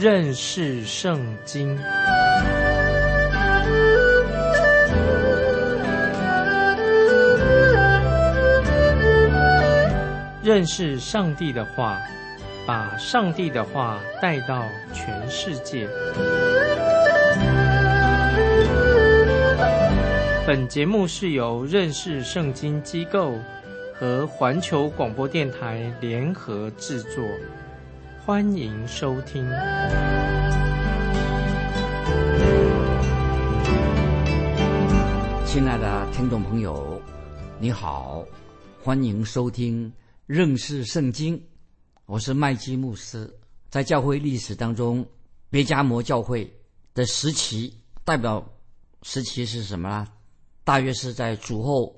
认识圣经。认识上帝的话，把上帝的话带到全世界。本节目是由认识圣经机构和环球广播电台联合制作，欢迎收听。 亲爱的听众朋友，你好，欢迎收听认识圣经，我是麦基牧师。在教会历史当中，别迦摩教会的时期，代表时期是什么呢？大约是在主后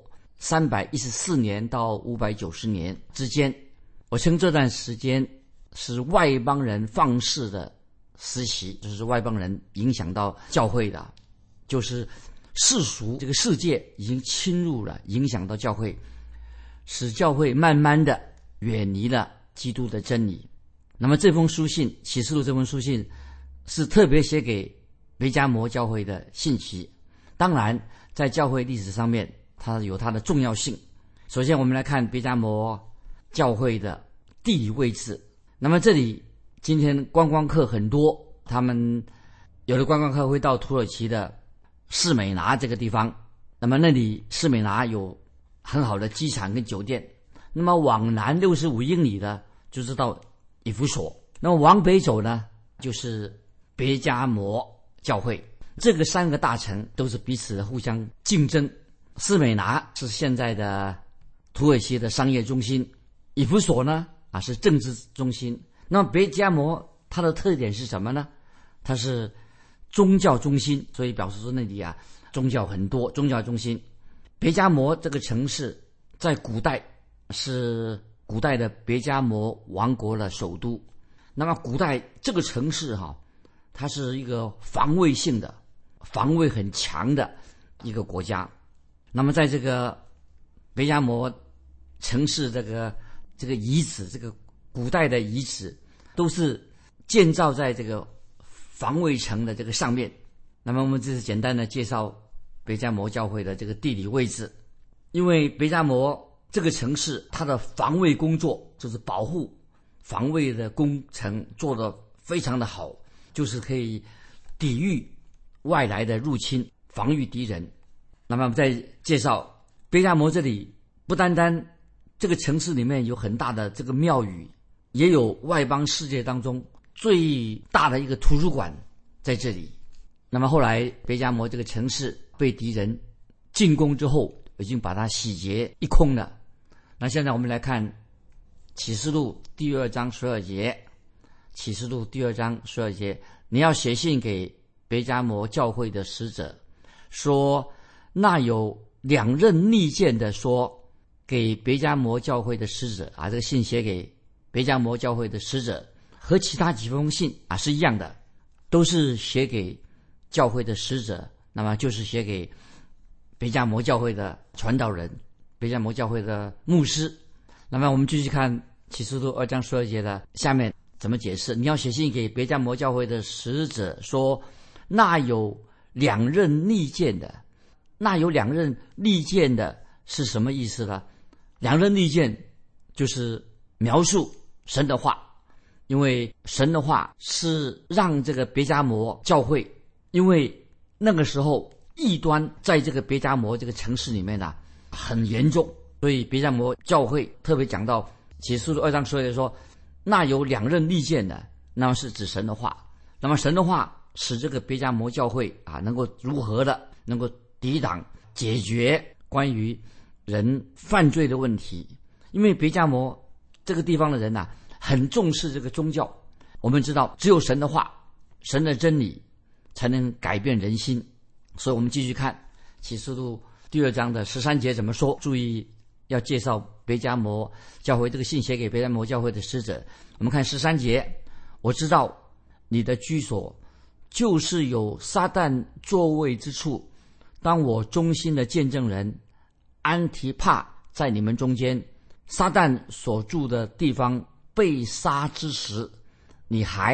314年到590年之间。我称这段时间是外邦人放肆的时期，就是外邦人影响到教会的，就是世俗这个世界已经侵入了，影响到教会，使教会慢慢的远离了基督的真理。那么这封书信，启示录这封书信是特别写给别迦摩教会的信息。当然在教会历史上面它有它的重要性。首先我们来看别迦摩教会的地理位置。那么这里今天观光客很多，他们有的观光客会到土耳其的士美拿这个地方，那么那里士美拿有很好的机场跟酒店。那么往南65英里的就是到以弗所，那么往北走呢就是别迦摩教会。这个三个大城都是彼此互相竞争。士美拿是现在的土耳其的商业中心，以弗所呢是政治中心。那么别迦摩它的特点是什么呢？它是宗教中心，所以表示说那里宗教很多，宗教中心。别迦摩这个城市在古代是古代的别迦摩王国的首都。那么古代这个城市它是一个防卫性的，防卫很强的一个国家。那么在这个别迦摩城市这个遗址，这个古代的遗址都是建造在这个防卫城的这个上面。那么我们这是简单的介绍别迦摩教会的这个地理位置。因为别迦摩这个城市它的防卫工作，就是保护防卫的工程做得非常的好，就是可以抵御外来的入侵，防御敌人。那么我们再介绍别迦摩这里，不单单这个城市里面有很大的这个庙宇，也有外邦世界当中最大的一个图书馆在这里。那么后来别迦摩这个城市被敌人进攻之后，已经把它洗劫一空了。那现在我们来看启示录第2章12节。启示录第2章12节，你要写信给别迦摩教会的使者，说那有2刃利剑的说给别迦摩教会的使者这个信写给别迦摩教会的使者，和其他几封信是一样的，都是写给教会的使者，那么就是写给别迦摩教会的传道人，别迦摩教会的牧师。那么我们继续看启示录2章12节的下面怎么解释。你要写信给别迦摩教会的使者说，那有2刃利剑的。那有2刃利剑的是什么意思呢？2刃利剑就是描述神的话，因为神的话是让这个别迦摩教会，因为那个时候异端在这个别迦摩这个城市里面很严重，所以别迦摩教会特别讲到启示录2章12节说，那有2刃利剑的，那么是指神的话。那么神的话使这个别迦摩教会能够如何的能够抵挡解决关于人犯罪的问题。因为别迦摩这个地方的人很重视这个宗教。我们知道只有神的话，神的真理才能改变人心。所以我们继续看启示录第2章的13节怎么说。注意要介绍别迦摩教会，这个信写给别迦摩教会的使者。我们看13节，我知道你的居所就是有撒旦座位之处，当我忠心的见证人安提帕在你们中间，撒旦所住的地方被杀之时，你还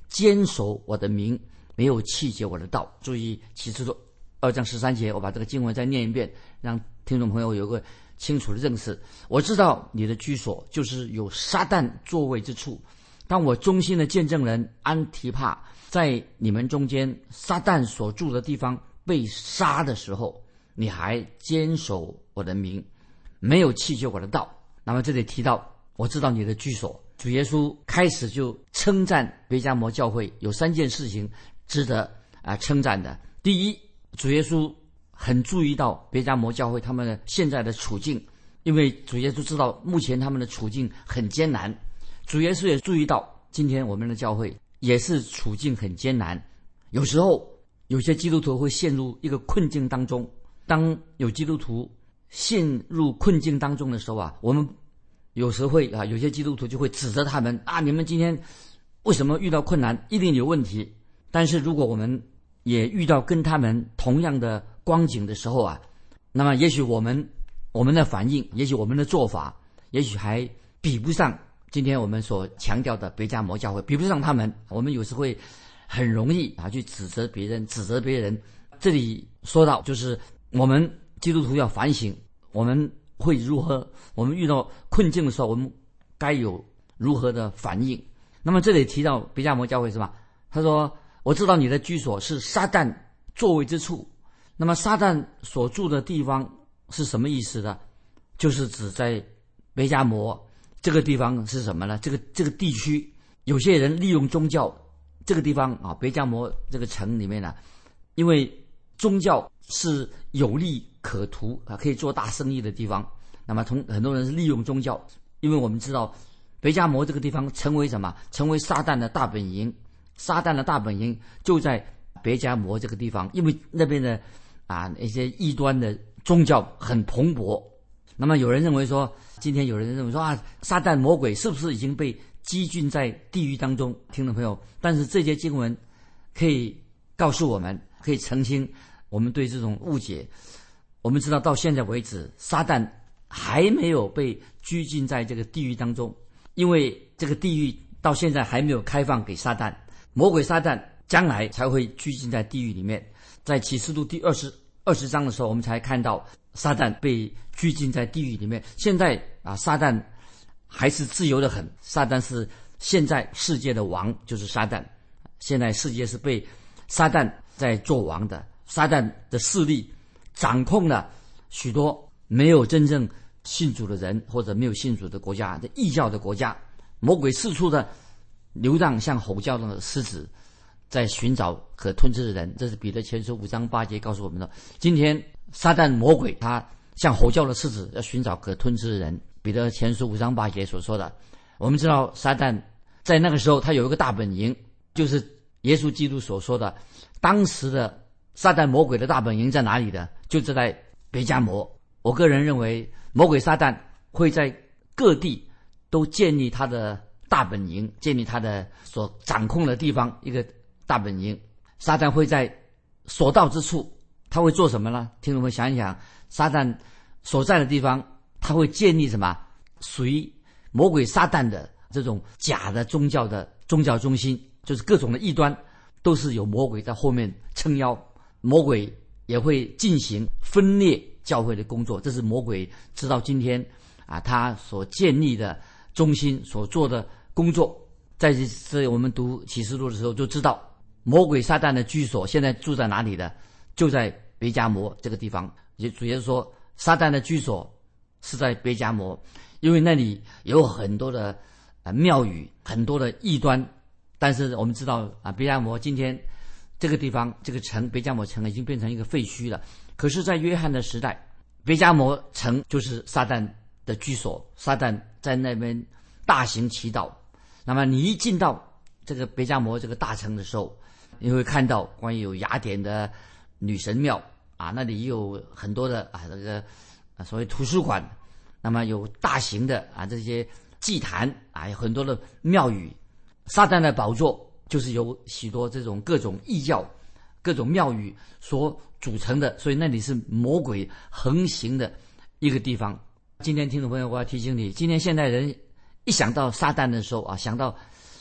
坚守我的名，没有弃绝我的道。注意启示录2章13节，我把这个经文再念一遍，让听众朋友有个清楚的认识。我知道你的居所就是有撒旦座位之处。当我忠心的见证人安提帕在你们中间撒旦所住的地方被杀的时候，你还坚守我的名，没有弃绝我的道。那么这里提到我知道你的居所，主耶稣开始就称赞别迦摩教会有3件事情值得称赞的。第一，主耶稣很注意到别迦摩教会他们的现在的处境，因为主耶稣知道目前他们的处境很艰难。主耶稣也注意到今天我们的教会也是处境很艰难，有时候有些基督徒会陷入一个困境当中。当有基督徒陷入困境当中的时候我们有时会有些基督徒就会指责他们你们今天为什么遇到困难，一定有问题。但是如果我们也遇到跟他们同样的光景的时候那么也许我们的反应，也许我们的做法，也许还比不上今天我们所强调的别迦摩教会，比不上他们。我们有时会很容易去指责别人。这里说到就是我们基督徒要反省，我们会如何，我们遇到困境的时候我们该有如何的反应。那么这里提到别迦摩教会是吧，他说我知道你的居所是撒旦座位之处。那么撒旦所住的地方是什么意思呢？就是指在别迦摩这个地方是什么呢？这个地区有些人利用宗教，这个地方别迦摩这个城里面因为宗教是有利可图可以做大生意的地方。那么很多人是利用宗教，因为我们知道别迦摩这个地方成为什么？成为撒旦的大本营。撒旦的大本营就在别迦摩这个地方，因为那边的一些异端的宗教很蓬勃。那么有人认为说，今天有人认为说撒旦魔鬼是不是已经被积聚在地狱当中？听众朋友，但是这些经文可以告诉我们，可以澄清我们对这种误解。我们知道到现在为止，撒旦还没有被拘禁在这个地狱当中，因为这个地狱到现在还没有开放给撒旦。魔鬼撒旦将来才会拘禁在地狱里面。在启示录第20章的时候，我们才看到撒旦被拘禁在地狱里面。现在撒旦还是自由的很，撒旦是现在世界的王，就是撒旦。现在世界是被撒旦在做王的，撒旦的势力掌控了许多没有真正信主的人，或者没有信主的国家，的异教的国家。魔鬼四处的流浪，像吼叫的狮子，在寻找可吞吃的人。这是彼得前书5章8节告诉我们的。今天撒旦魔鬼他像吼叫的狮子，要寻找可吞吃的人。彼得前书5章8节所说的。我们知道撒旦在那个时候他有一个大本营，就是耶稣基督所说的，当时的撒旦魔鬼的大本营在哪里的？就是在别迦摩。我个人认为魔鬼撒旦会在各地都建立他的大本营，建立他的所掌控的地方一个大本营。撒旦会在所到之处，他会做什么呢？听众们想一想，撒旦所在的地方，他会建立什么？属于魔鬼撒旦的这种假的宗教中心，就是各种的异端，都是有魔鬼在后面撑腰。魔鬼也会进行分裂教会的工作，这是魔鬼直到今天他所建立的中心所做的工作。在这我们读启示录的时候就知道，魔鬼撒旦的居所现在住在哪里的？就在别迦摩这个地方。主耶稣说撒旦的居所是在别迦摩，因为那里有很多的庙宇，很多的异端。但是我们知道别迦摩今天这个地方，这个城别迦摩城已经变成一个废墟了。可是在约翰的时代，别迦摩城就是撒旦的居所，撒旦在那边大行其道。那么你一进到这个别迦摩这个大城的时候，你会看到关于有雅典的女神庙那里也有很多的这个所谓图书馆。那么有大型的这些祭坛有很多的庙宇。撒旦的宝座就是由许多这种各种异教、各种庙宇所组成的，所以那里是魔鬼横行的一个地方。今天听众朋友，我要提醒你，今天现代人一想到撒旦的时候想到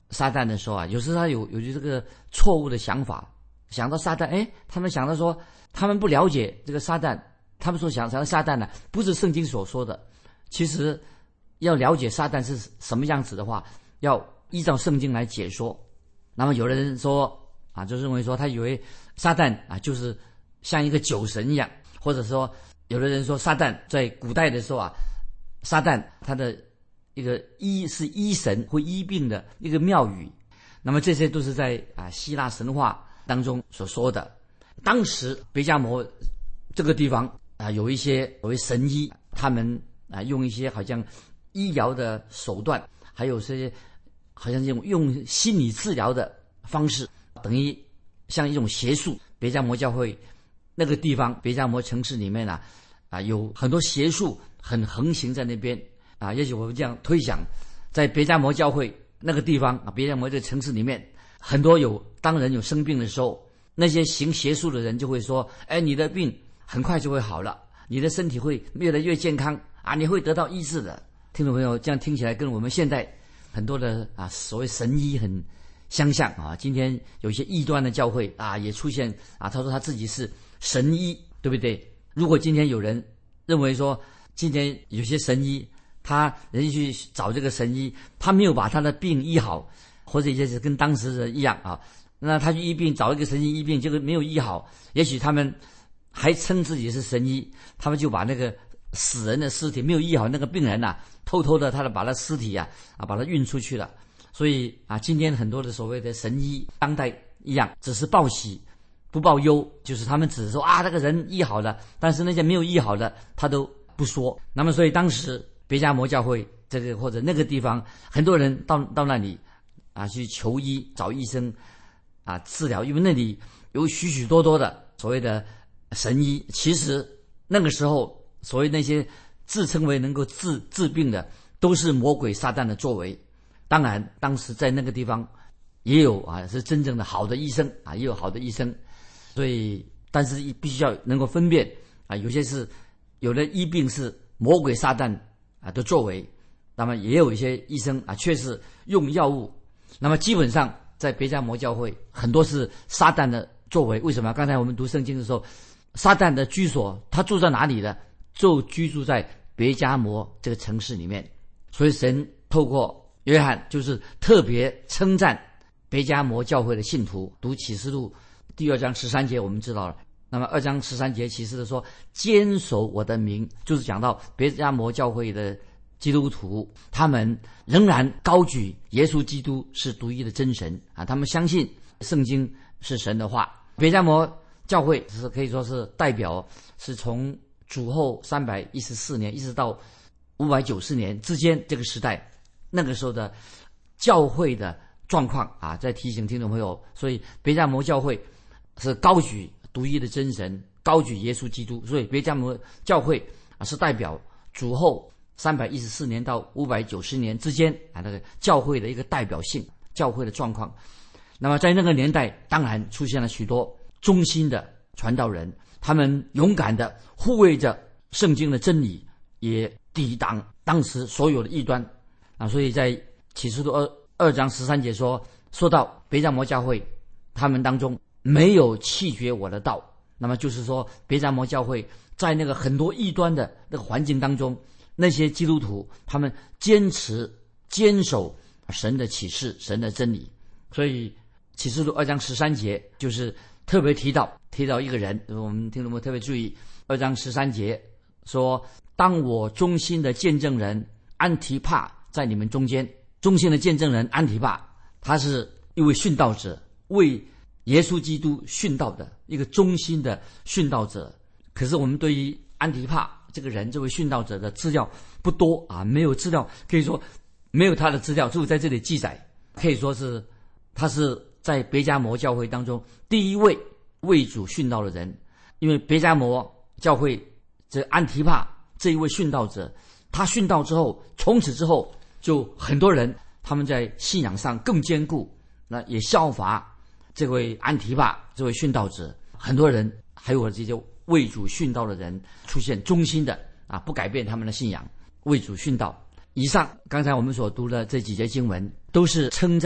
撒旦的时候啊，有时他有这个错误的想法，想到撒旦，他们想到说，他们不了解这个撒旦，他们说想到撒旦呢，不是圣经所说的。其实要了解撒旦是什么样子的话，要依照圣经来解说。那么有的人说啊，就认为说他以为撒旦啊就是像一个酒神一样，或者说有的人说撒旦在古代的时候啊，撒旦他的一个是医神会医病的一个庙宇。那么这些都是在希腊神话当中所说的。当时别迦摩这个地方有一些所谓神医，他们用一些好像医疗的手段，还有些好像用心理治疗的方式，等于像一种邪术。别迦摩教会那个地方，别迦摩城市里面有很多邪术很横行在那边也许我们这样推想，在别迦摩教会那个地方别迦摩这个城市里面，很多当人有生病的时候，那些行邪术的人就会说，你的病很快就会好了，你的身体会越来越健康你会得到医治的。听众朋友，这样听起来跟我们现在很多的所谓神医很相像今天有一些异端的教会也出现他说他自己是神医，对不对？如果今天有人认为说，今天有些神医人家去找这个神医，他没有把他的病医好，或者也是跟当时的一样那他去医病，找一个神医医病，结果没有医好，也许他们还称自己是神医，他们就把那个死人的尸体没有医好那个病人偷偷的把他尸体把他运出去了。所以今天很多的所谓的神医当代一样，只是报喜不报忧，就是他们只是说那个人医好了，但是那些没有医好的他都不说。那么所以当时别迦摩教会这个或者那个地方，很多人到那里去求医，找医生治疗，因为那里有许许多多的所谓的神医。其实那个时候所谓那些自称为能够治病的，都是魔鬼撒旦的作为。当然当时在那个地方也有是真正的好的医生也有好的医生。所以但是必须要能够分辨有的医病是魔鬼撒旦的作为，那么也有一些医生却是用药物。那么基本上在别迦摩教会很多是撒旦的作为。为什么？刚才我们读圣经的时候，撒旦的居所他住在哪里呢？就居住在别迦摩这个城市里面。所以神透过约翰就是特别称赞别迦摩教会的信徒。读启示录第2章13节我们知道了，那么2章13节启示的说，坚守我的名，就是讲到别迦摩教会的基督徒，他们仍然高举耶稣基督是独一的真神他们相信圣经是神的话。别迦摩教会是可以说是代表是从主后314年一直到590年之间这个时代，那个时候的教会的状况在提醒听众朋友。所以别迦摩教会是高举独一的真神，高举耶稣基督，所以别迦摩教会是代表主后314年到590年之间那个教会的一个代表性，教会的状况。那么在那个年代当然出现了许多忠心的传道人，他们勇敢的护卫着圣经的真理，也抵挡当时所有的异端所以在启示录2章13节说到别迦摩教会他们当中没有弃绝我的道。那么就是说别迦摩教会在那个很多异端的那个环境当中，那些基督徒他们坚守神的启示，神的真理。所以启示录2章13节就是特别提到一个人，我们听众们特别注意2章13节说，当我忠心的见证人安提帕在你们中间。忠心的见证人安提帕，他是一位殉道者，为耶稣基督殉道的一个忠心的殉道者。可是我们对于安提帕这个人，这位殉道者的资料不多没有资料，可以说没有他的资料就在这里记载。可以说是他是在别迦摩教会当中第一位为主殉道的人。因为别迦摩教会这安提帕这一位殉道者，他殉道之后，从此之后就很多人他们在信仰上更坚固，那也效法这位安提帕这位殉道者。很多人还有这些为主殉道的人出现忠心的不改变他们的信仰，为主殉道。以上刚才我们所读的这几节经文都是称赞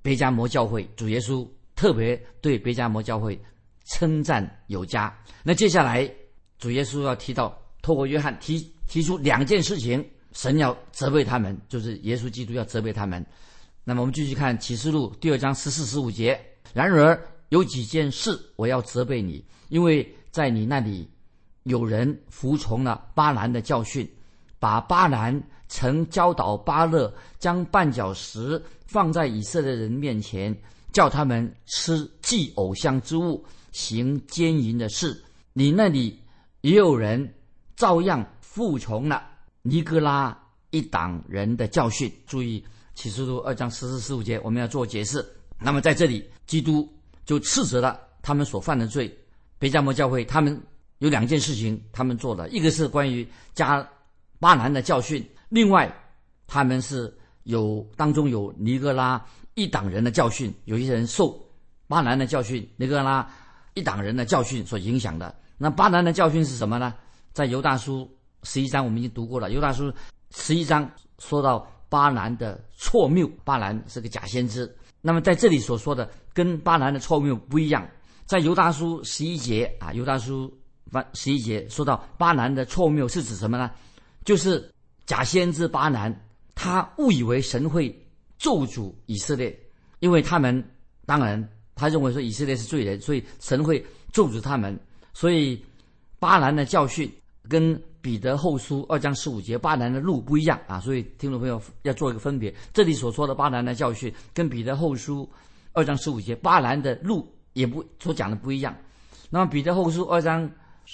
别迦摩教会，主耶稣特别对别迦摩教会称赞有加。那接下来主耶稣要提到，透过约翰提出2件事情，神要责备他们，就是耶稣基督要责备他们。那么我们继续看启示录第2章14、15节。然而有几件事我要责备你，因为在你那里有人服从了巴兰的教训，把巴兰曾教导巴勒将绊脚石放在以色列人面前，叫他们吃祭偶像之物，行奸淫的事。你那里也有人照样服从了尼哥拉一党人的教训。注意启示录2章14、15节，我们要做解释。那么在这里基督就斥责了他们所犯的罪。别迦摩教会他们有2件事情他们做的，一个是关于巴兰的教训，另外他们是当中有尼哥拉一党人的教训，有一些人受巴兰的教训、尼哥拉一党人的教训所影响的。那巴兰的教训是什么呢？在犹大书11章我们已经读过了，犹大书11章说到巴兰的错谬，巴兰是个假先知。那么在这里所说的跟巴兰的错谬不一样，在犹大书11节犹大书11节说到巴兰的错谬是指什么呢？就是假先知巴兰，他误以为神会咒诅以色列，因为他们当然他认为说以色列是罪人，所以神会咒诅他们。所以巴兰的教训跟彼得后书2章15节巴兰的路不一样所以听众朋友要做一个分别。这里所说的巴兰的教训跟彼得后书2章15节巴兰的路也所讲的不一样。那么彼得后书2章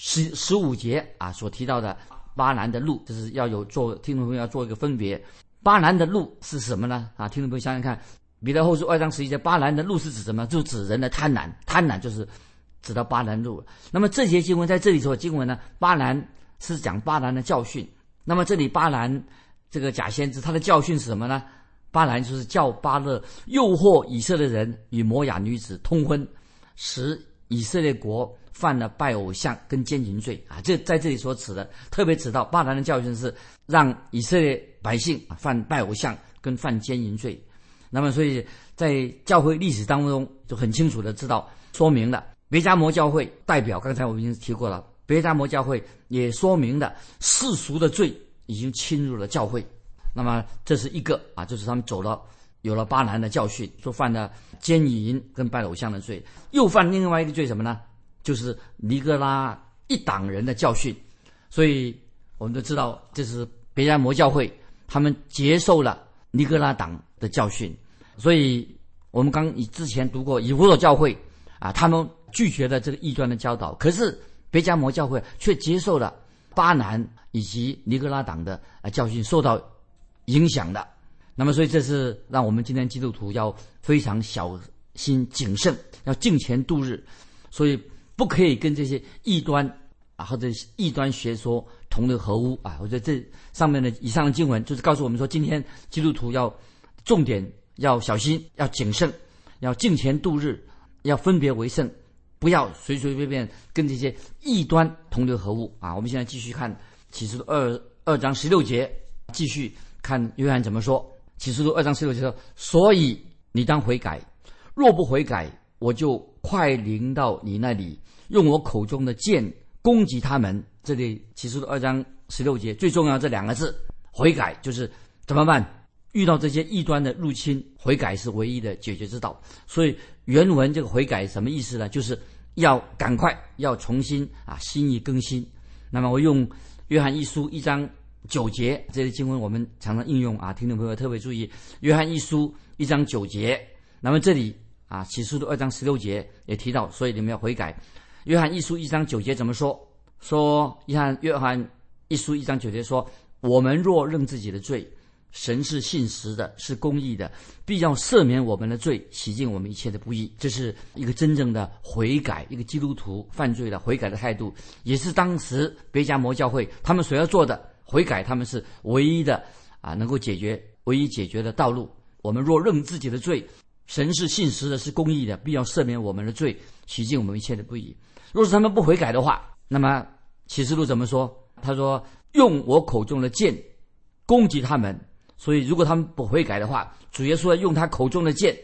15节所提到的巴兰的路，就是听众朋友要做一个分别。巴兰的路是什么呢？听众朋友想想看，彼得后书2章11节巴兰的路是指什么？就指人的贪婪，贪婪就是指到巴兰路。那么这些经文在这里说经文呢，巴兰是讲巴兰的教训。那么这里巴兰这个假先知他的教训是什么呢？巴兰就是叫巴勒诱惑以色列人与摩亚女子通婚，使以色列国犯了拜偶像跟奸淫罪这在这里所指的，特别指到巴兰的教训是让以色列百姓犯拜偶像跟犯奸淫罪。那么所以在教会历史当中就很清楚的知道说明了别迦摩教会代表，刚才我们已经提过了，别迦摩教会也说明了世俗的罪已经侵入了教会。那么这是一个就是他们有了巴兰的教训，说犯了奸淫跟拜偶像的罪，又犯另外一个罪什么呢？就是尼哥拉一党人的教训。所以我们都知道这是别迦摩教会他们接受了尼哥拉党的教训。所以我们之前读过以弗所教会他们拒绝了这个异端的教导，可是别迦摩教会却接受了巴兰以及尼哥拉党的教训，受到影响的。那么所以这是让我们今天基督徒要非常小心谨慎，要敬虔度日，所以不可以跟这些异端或者异端学说同流合污我觉得这上面的以上的经文就是告诉我们说，今天基督徒要重点要小心，要谨慎，要敬虔度日，要分别为圣，不要随随便便跟这些异端同流合污我们现在继续看启示录2章16节，继续看约翰怎么说。启示录2章16节说，所以你当悔改，若不悔改，我就快临到你那里，用我口中的剑攻击他们。这里启示录2章16节最重要这2个字，悔改，就是怎么办？遇到这些异端的入侵，悔改是唯一的解决之道。所以原文这个悔改什么意思呢？就是要赶快要重新心意更新。那么我用约翰一书1章9节这些经文我们常常应用听众朋友特别注意约翰一书1章9节。那么这里启示录2章16节也提到，所以你们要悔改。约翰一书1章9节怎么说？约翰一书1章9节说，我们若认自己的罪，神是信实的，是公义的，必要赦免我们的罪，洗净我们一切的不义。这是一个真正的悔改，一个基督徒犯罪的悔改的态度，也是当时别迦摩教会他们所要做的悔改，他们是唯一的能够解决的道路。我们若认自己的罪，神是信实的，是公义的，必要赦免我们的罪，洗净我们一切的不义。若是他们不悔改的话，那么启示录怎么说？他说，用我口中的剑攻击他们。所以如果他们不悔改的话，主耶稣要用他口中的剑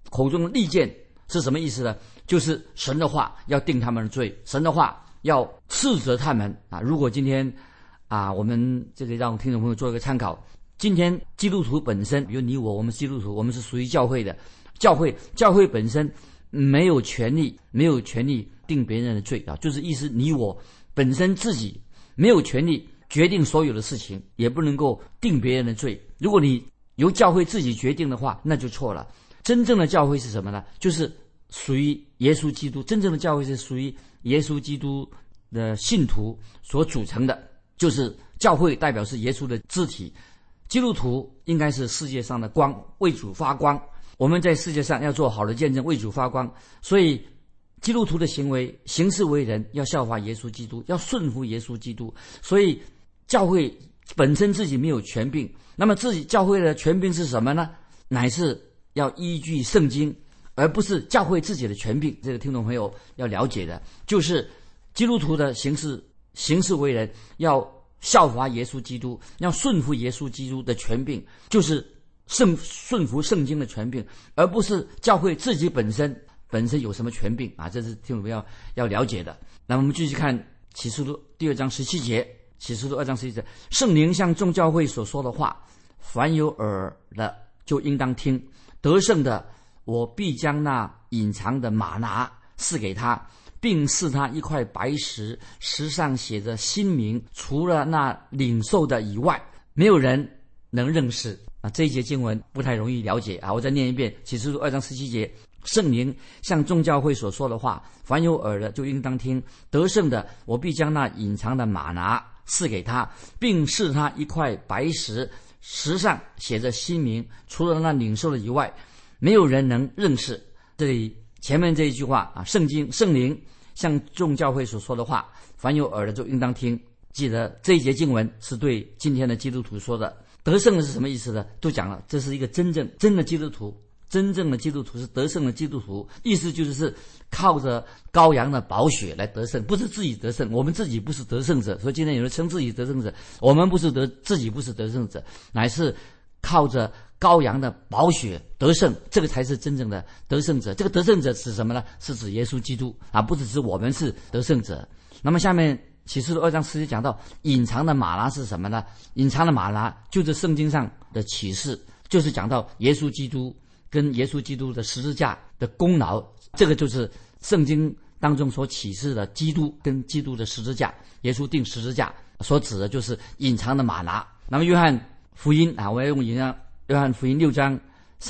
口中的利剑是什么意思呢？就是神的话要定他们的罪，神的话要斥责他们啊。如果今天我们这个让听众朋友做一个参考，今天基督徒本身，比如你我们是基督徒，我们是属于教会的，教会本身没有权利定别人的罪啊，就是意思你我本身自己没有权利决定所有的事情，也不能够定别人的罪。如果你由教会自己决定的话，那就错了。真正的教会是什么呢？就是属于耶稣基督，真正的教会是属于耶稣基督的信徒所组成的，就是教会代表是耶稣的肢体，基督徒应该是世界上的光，为主发光。我们在世界上要做好的见证，为主发光。所以基督徒的行事为人要效法耶稣基督，要顺服耶稣基督。所以教会本身自己没有权柄，那么自己教会的权柄是什么呢？乃是要依据圣经，而不是教会自己的权柄。这个听众朋友要了解的就是基督徒的行事为人要效法耶稣基督，要顺服耶稣基督的权柄，就是顺服圣经的权柄，而不是教会自己本身有什么权柄啊！这是听众朋友要了解的。那么我们继续看启示录第2章17节，启示录2章17节，圣灵向众教会所说的话，凡有耳的就应当听。得胜的，我必将那隐藏的玛拿赐给他，并赐他一块白石，石上写着新名，除了那领受的以外，没有人能认识啊。这一节经文不太容易了解啊，我再念一遍，启示录2章17节，圣灵向众教会所说的话，凡有耳的就应当听。得胜的，我必将那隐藏的玛拿赐给他，并赐他一块白石，石上写着新名，除了那领受的以外，没有人能认识。这里前面这一句话啊，圣灵向众教会所说的话，凡有耳的就应当听。记得这一节经文是对今天的基督徒说的。得胜的是什么意思呢？都讲了，这是一个真的基督徒，真正的基督徒是得胜的基督徒，意思就是靠着羔羊的宝血来得胜，不是自己得胜。我们自己不是得胜者，所以今天有人称自己得胜者，我们自己不是得胜者，乃是靠着羔羊的宝血得胜，这个才是真正的得胜者。这个得胜者是什么呢？是指耶稣基督啊，不只是我们是得胜者。那么下面启示录2章10节讲到隐藏的玛拿是什么呢？隐藏的玛拿就是圣经上的启示，就是讲到耶稣基督跟耶稣基督的十字架的功劳，这个就是圣经当中所启示的基督跟基督的十字架，耶稣钉十字架所指的就是隐藏的玛拿。那么约翰福音啊，我要用约翰福音6章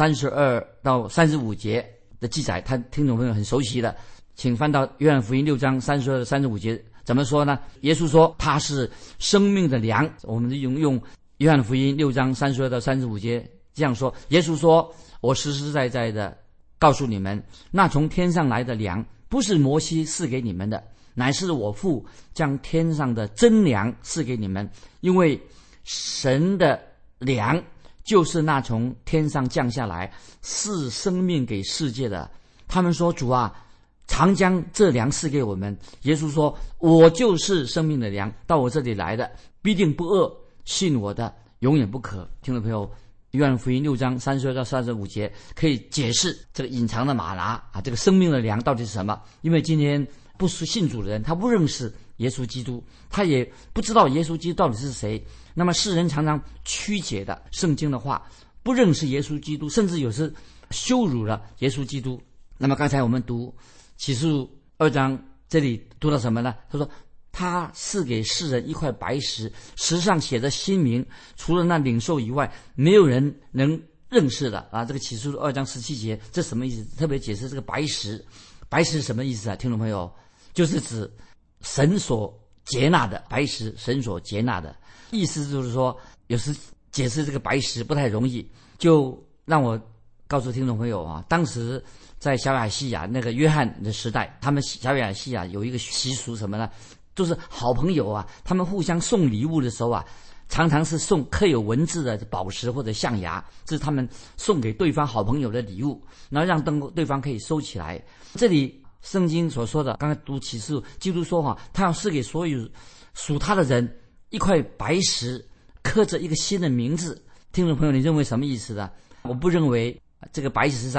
32到35节的记载，他听众朋友很熟悉的，请翻到约翰福音6章32到35节，怎么说呢？耶稣说他是生命的粮。我们用约翰福音6章32到35节这样说，耶稣说，我实实在在的告诉你们，那从天上来的粮不是摩西赐给你们的，乃是我父将天上的真粮赐给你们。因为神的粮就是那从天上降下来赐生命给世界的。他们说，主啊，常将这粮赐给我们。耶稣说，我就是生命的粮，到我这里来的必定不饿，信我的永远不渴。听众朋友，约翰福音6章32到35节可以解释这个隐藏的玛拿啊，这个生命的粮到底是什么？因为今天不是信主的人，他不认识耶稣基督，他也不知道耶稣基督到底是谁。那么世人常常曲解的圣经的话，不认识耶稣基督，甚至有时羞辱了耶稣基督。那么刚才我们读启示录2章，这里读到什么呢？他说他赐给世人一块白石，石上写着新名，除了那领受以外，没有人能认识的啊。这个启示录2章17节，这什么意思？特别解释这个白石，白石什么意思啊？听众朋友，就是指神所接纳的白石，神所接纳的意思就是说，有时解释这个白石不太容易，就让我告诉听众朋友啊，当时在小亚细亚那个约翰的时代，他们小亚细亚有一个习俗什么呢？就是好朋友啊，他们互相送礼物的时候啊，常常是送刻有文字的宝石或者象牙，这是他们送给对方好朋友的礼物，然后让对方可以收起来。这里圣经所说的，刚才读启示，基督说他要赐给所有属他的人一块白石，刻着一个新的名字。听众朋友，你认为什么意思呢？我不认为这个白石上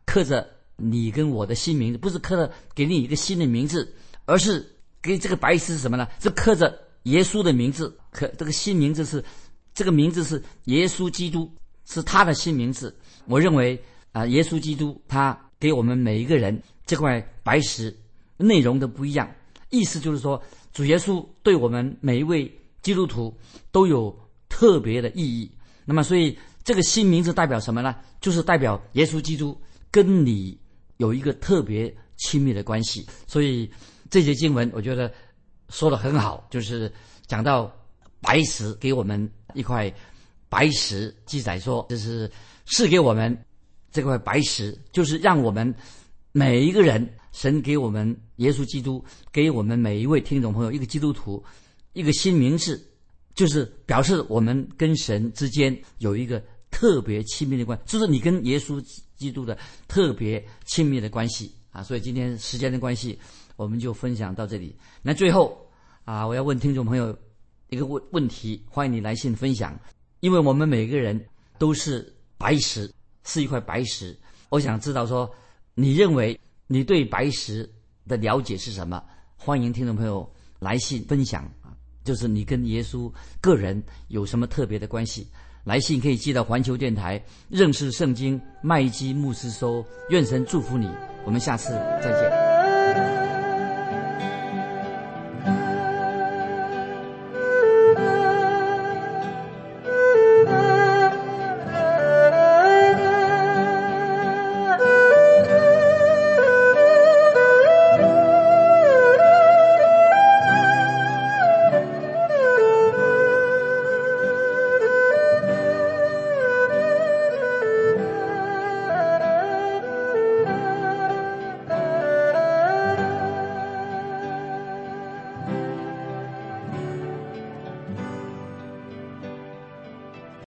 刻着你跟我的新名字，不是刻着给你一个新的名字，而是给这个白石是什么呢？是刻着耶稣的名字，这个新名字是这个名字是耶稣基督，是他的新名字。我认为耶稣基督他给我们每一个人这块白石内容都不一样，意思就是说主耶稣对我们每一位基督徒都有特别的意义。那么所以这个新名字代表什么呢？就是代表耶稣基督跟你有一个特别亲密的关系。所以这节经文我觉得说得很好，就是讲到白石，给我们一块白石，记载说就是赐给我们这块白石，就是让我们每一个人，神给我们耶稣基督，给我们每一位听众朋友一个基督徒一个新名字，就是表示我们跟神之间有一个特别亲密的关系，就是你跟耶稣基督的特别亲密的关系啊。所以今天时间的关系，我们就分享到这里。那最后我要问听众朋友一个问题，欢迎你来信分享。因为我们每个人都是白石，是一块白石，我想知道说你认为你对白石的了解是什么？欢迎听众朋友来信分享，就是你跟耶稣个人有什么特别的关系。来信可以寄到环球电台认识圣经麦基牧师收。愿神祝福你，我们下次再见。